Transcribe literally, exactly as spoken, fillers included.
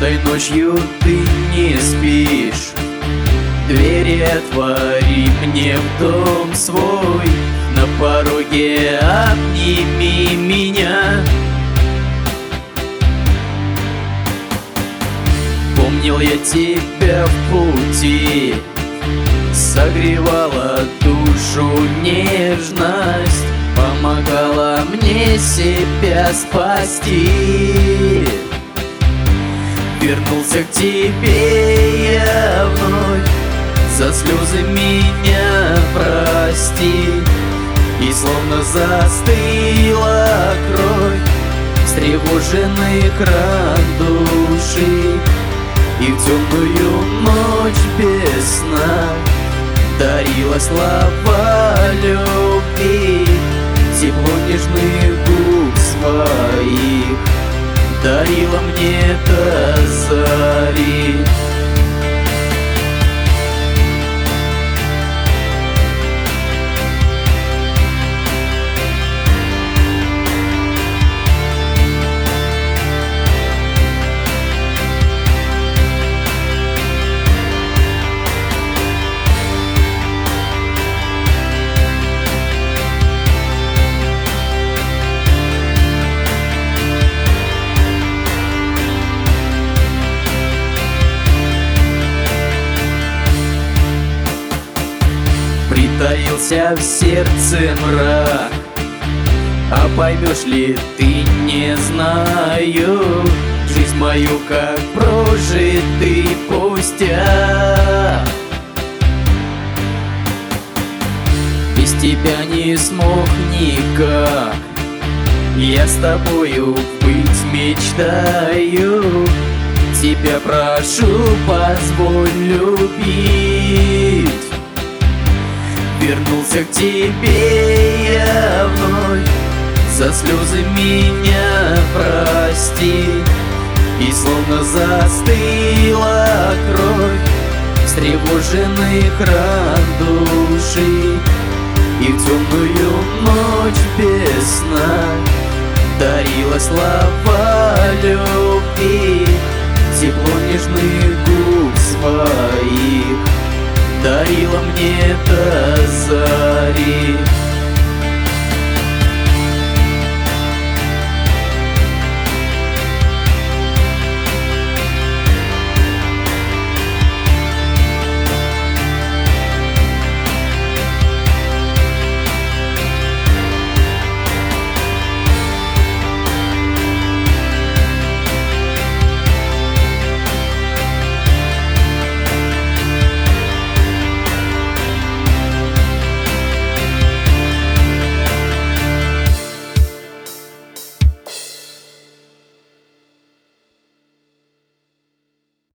Этой ночью ты не спишь, двери отвори мне в дом свой, на пороге обними меня. Помнил я тебя в пути, согревала душу нежность, помогала мне себя спасти. Вернулся к тебе я вновь, за слезы меня прости. И словно застыла кровь встревоженных ран души, и в темную ночь без сна дарила слова любви, тепло нежных губ своих дарила мне до зари. Притаился в сердце мрак, а поймешь ли ты, не знаю. Жизнь мою как прожитый пустяк. Без тебя не смог никак, я с тобою быть мечтаю. Тебя прошу, позволь любить. Вернулся к тебе я вновь, за слезы меня прости. И словно застыла кровь встревоженных ран души, и в темную ночь без сна дарила слова любви, тепло нежных губ своих дарила мне до зари.